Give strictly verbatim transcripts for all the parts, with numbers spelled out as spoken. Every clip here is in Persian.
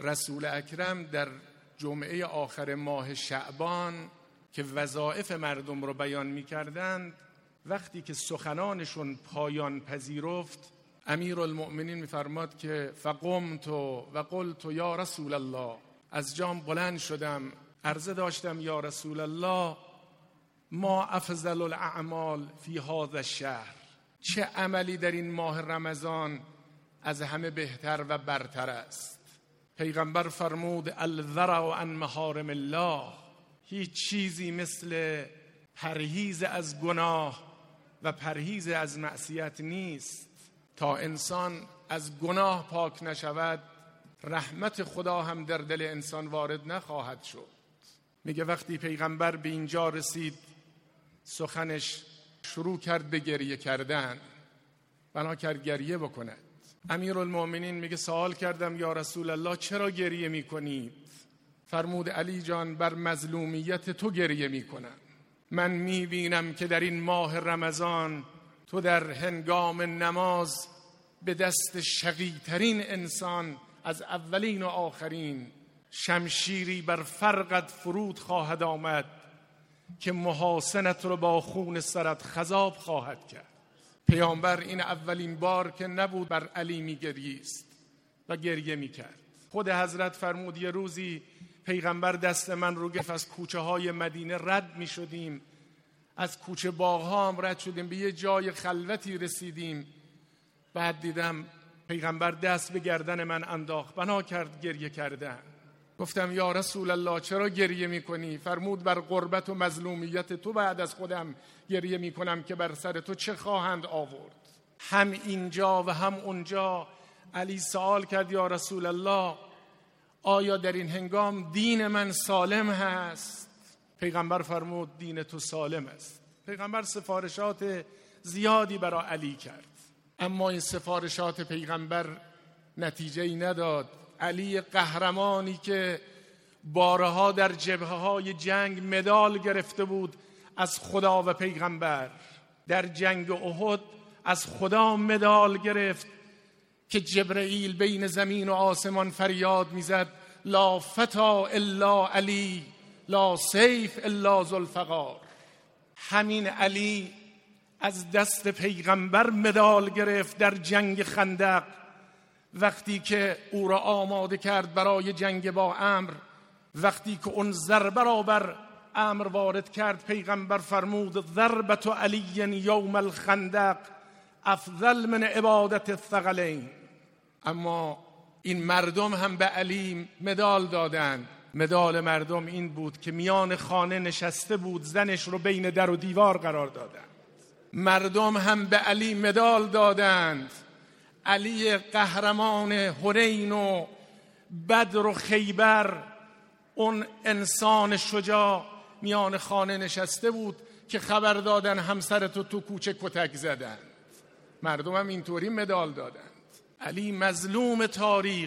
رسول اکرم در جمعه آخر ماه شعبان که وظایف مردم رو بیان می‌کردند، وقتی که سخنانشون پایان پذیرفت، امیرالمؤمنین می‌فرماد که فقمت و قلت یا رسول الله، از جام بلند شدم عرضه داشتم یا رسول الله، ما افضل الاعمال فی هذا الشهر، چه عملی در این ماه رمضان از همه بهتر و برتر است؟ پیغمبر فرمود الورع عن محارم الله، هیچ چیزی مثل پرهیز از گناه و پرهیز از معصیت نیست. تا انسان از گناه پاک نشود، رحمت خدا هم در دل انسان وارد نخواهد شد. میگه وقتی پیغمبر به اینجا رسید، سخنش شروع کرد به گریه کردن، بنا کرد گریه بکند. امیرالمؤمنین میگه سوال کردم یا رسول الله چرا گریه میکنید؟ فرمود علی جان بر مظلومیت تو گریه میکنم. من میبینم که در این ماه رمضان تو در هنگام نماز به دست شقی‌ترین انسان از اولین و آخرین شمشیری بر فرقت فرود خواهد آمد که محاسنت رو با خون سرت خضاب خواهد کرد. پیامبر این اولین بار که نبود بر علی میگریست و گریه میکرد. خود حضرت فرمود یه روزی پیغمبر دست من رو گرفت، از کوچه های مدینه رد میشدیم، از کوچه باغ‌ها هم رد شدیم، به یه جای خلوتی رسیدیم، بعد دیدم پیغمبر دست به گردن من انداخت، بنا کرد گریه کردن. گفتم یا رسول الله چرا گریه میکنی؟ فرمود بر غربت و مظلومیت تو بعد از خودم گریه میکنم که بر سر تو چه خواهند آورد. هم اینجا و هم اونجا علی سوال کرد یا رسول الله آیا در این هنگام دین من سالم هست؟ پیغمبر فرمود دین تو سالم است. پیغمبر سفارشات زیادی برای علی کرد، اما این سفارشات پیغمبر نتیجه‌ای نداد. علی قهرمانی که بارها در جبهه‌های جنگ مدال گرفته بود از خدا و پیغمبر، در جنگ احد از خدا مدال گرفت که جبرئیل بین زمین و آسمان فریاد میزد لا فتا الا علی، لا سیف الا ذوالفقار. همین علی از دست پیغمبر مدال گرفت در جنگ خندق، وقتی که او را آماده کرد برای جنگ با عمرو. وقتی که اون ضربه را بر عمرو وارد کرد، پیغمبر فرمود ضربت علی یوم الخندق افضل من عبادت الثقلین. اما این مردم هم به علی مدال دادند. مدال مردم این بود که میان خانه نشسته بود، زنش رو بین در و دیوار قرار دادند. مردم هم به علی مدال دادند. علی قهرمان حنین و بدر و خیبر، اون انسان شجاع میان خانه نشسته بود که خبر دادن همسرتو تو کوچه کتک زدن. مردم هم اینطوری مدال دادند. علی مظلوم تاریخ،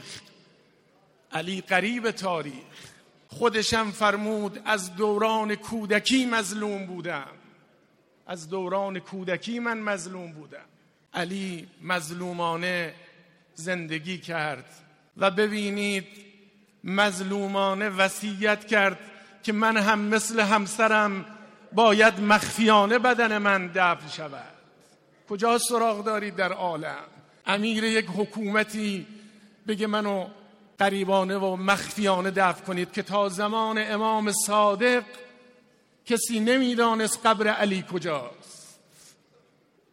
علی غریب تاریخ. خودشم فرمود از دوران کودکی مظلوم بودم، از دوران کودکی من مظلوم بودم. علی مظلومانه زندگی کرد و ببینید مظلومانه وصیت کرد که من هم مثل همسرم باید مخفیانه بدن من دفن شود. کجا سراغ دارید در عالم امیر یک حکومتی بگه منو غریبانه و مخفیانه دفن کنید، که تا زمان امام صادق کسی نمیدانست قبر علی کجاست.